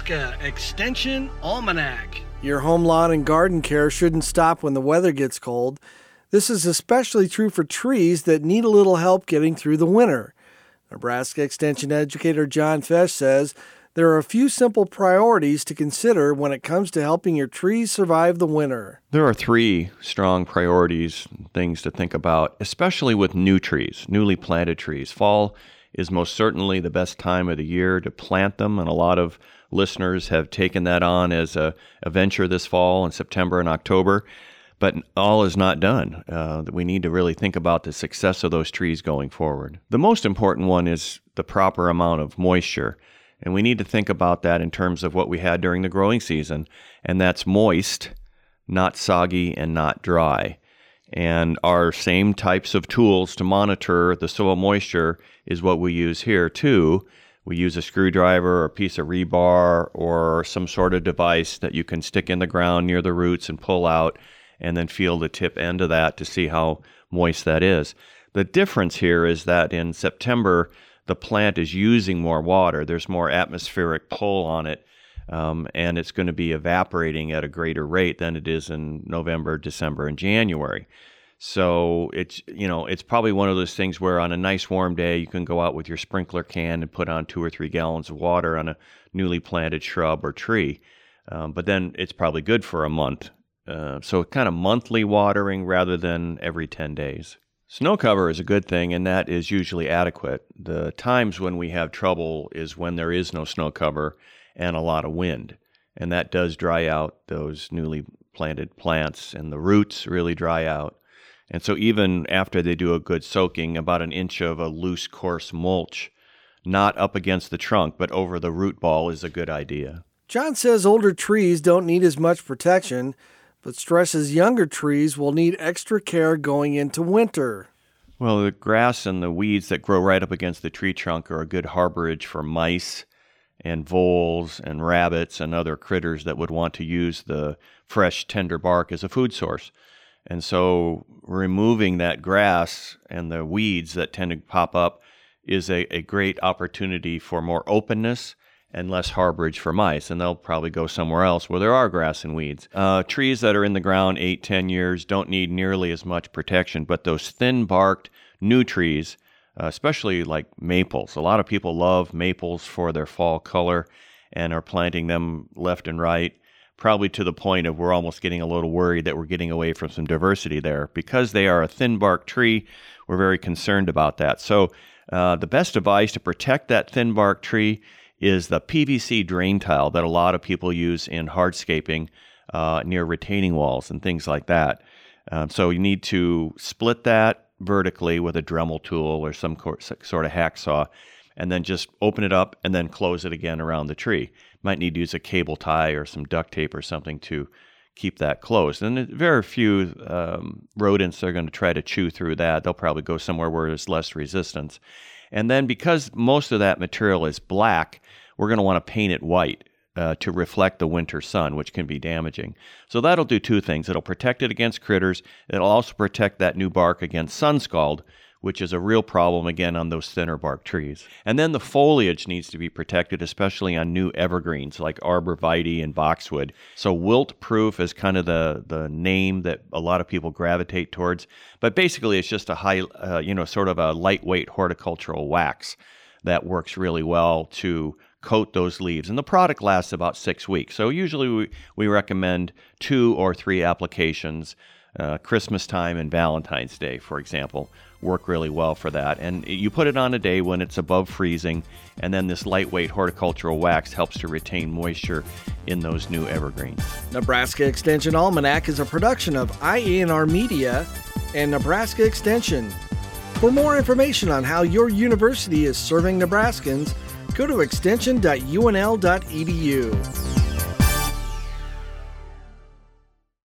Nebraska Extension Almanac. Your home lawn and garden care shouldn't stop when the weather gets cold. This is especially true for trees that need a little help getting through the winter. Nebraska Extension educator John Fesch says there are a few simple priorities to consider when it comes to helping your trees survive the winter. There are 3 strong priorities, things to think about, especially with new trees, newly planted trees. Fall is most certainly the best time of the year to plant them, and a lot of listeners have taken that on as a venture this fall in September and October. But all is not done. We need to really think about the success of those trees going forward. The most important one is the proper amount of moisture. And we need to think about that in terms of what we had during the growing season. And that's moist, not soggy, and not dry. And our same types of tools to monitor the soil moisture is what we use here too. We use a screwdriver or a piece of rebar or some sort of device that you can stick in the ground near the roots and pull out, and then feel the tip end of that to see how moist that is. The difference here is that in September, the plant is using more water. There's more atmospheric pull on it, and it's going to be evaporating at a greater rate than it is in November, December, and January. So it's probably one of those things where on a nice warm day, you can go out with your sprinkler can and put on 2 or 3 gallons of water on a newly planted shrub or tree. But then it's probably good for a month. So kind of monthly watering rather than every 10 days. Snow cover is a good thing, and that is usually adequate. The times when we have trouble is when there is no snow cover and a lot of wind. And that does dry out those newly planted plants, and the roots really dry out. And so even after they do a good soaking, about an inch of a loose, coarse mulch, not up against the trunk, but over the root ball is a good idea. John says older trees don't need as much protection, but stresses younger trees will need extra care going into winter. Well, the grass and the weeds that grow right up against the tree trunk are a good harborage for mice and voles and rabbits and other critters that would want to use the fresh, tender bark as a food source. And so removing that grass and the weeds that tend to pop up is a great opportunity for more openness and less harborage for mice, and they'll probably go somewhere else where there are grass and weeds. Trees that are in the ground 8-10 years don't need nearly as much protection, but those thin-barked new trees, especially like maples, a lot of people love maples for their fall color and are planting them left and right, probably to the point of we're almost getting a little worried that we're getting away from some diversity there. Because they are a thin-barked tree, we're very concerned about that. So the best advice to protect that thin-barked tree is the PVC drain tile that a lot of people use in hardscaping near retaining walls and things like that. So you need to split that vertically with a Dremel tool or some sort of hacksaw, and then just open it up and then close it again around the tree. Might need to use a cable tie or some duct tape or something to keep that closed. And very few rodents are going to try to chew through that. They'll probably go somewhere where there's less resistance. And then because most of that material is black, we're going to want to paint it white to reflect the winter sun, which can be damaging. So that'll do 2 things. It'll protect it against critters. It'll also protect that new bark against sun scald, which is a real problem, again, on those thinner bark trees. And then the foliage needs to be protected, especially on new evergreens like arborvitae and boxwood. So wilt-proof is kind of the name that a lot of people gravitate towards. But basically, it's just a high, sort of a lightweight horticultural wax that works really well to coat those leaves. And the product lasts about 6 weeks. So usually we recommend 2 or 3 applications. Christmas time and Valentine's Day, for example, work really well for that. And you put it on a day when it's above freezing, and then this lightweight horticultural wax helps to retain moisture in those new evergreens. Nebraska Extension Almanac is a production of IANR Media and Nebraska Extension. For more information on how your university is serving Nebraskans, go to extension.unl.edu.